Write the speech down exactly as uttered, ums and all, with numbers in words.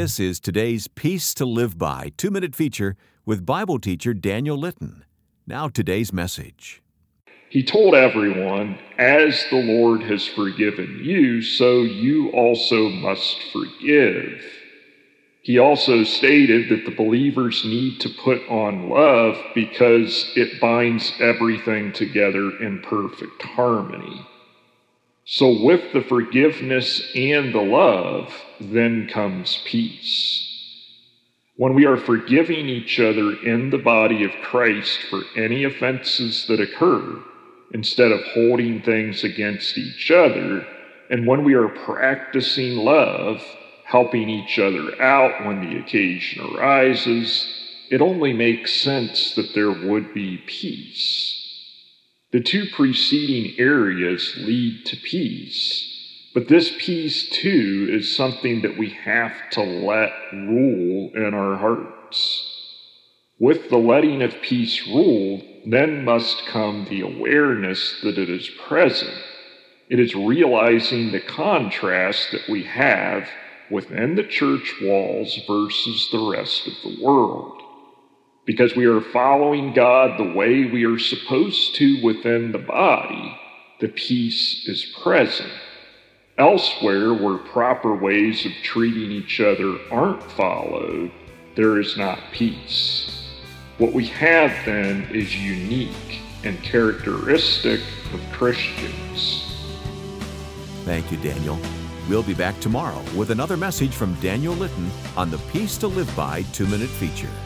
This is today's Peace to Live By two-minute feature with Bible teacher Daniel Litton. Now today's message. He told everyone, as the Lord has forgiven you, so you also must forgive. He also stated that the believers need to put on love because it binds everything together in perfect harmony. So with the forgiveness and the love, then comes peace. When we are forgiving each other in the body of Christ for any offenses that occur, instead of holding things against each other, and when we are practicing love, helping each other out when the occasion arises, it only makes sense that there would be peace. The two preceding areas lead to peace, but this peace too is something that we have to let rule in our hearts. With the letting of peace rule, then must come the awareness that it is present. It is realizing the contrast that we have within the church walls versus the rest of the world. Because we are following God the way we are supposed to within the body, the peace is present. Elsewhere, where proper ways of treating each other aren't followed, there is not peace. What we have then is unique and characteristic of Christians. Thank you, Daniel. We'll be back tomorrow with another message from Daniel Litton on the Peace to Live By two-minute feature.